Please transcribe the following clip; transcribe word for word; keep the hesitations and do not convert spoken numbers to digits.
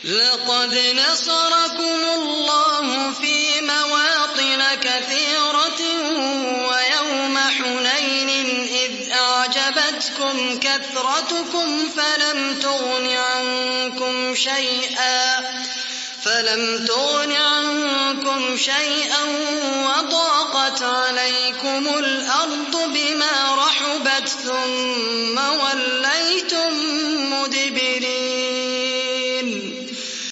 لقد نصركم الله في مواطن كثيرة ويوم حنين إذ أعجبتكم كثرتكم فلم تغن عنكم شيئا فلم تغن عنكم شيئا وضاقت عليكم الأرض بما رحبت ثم وليتم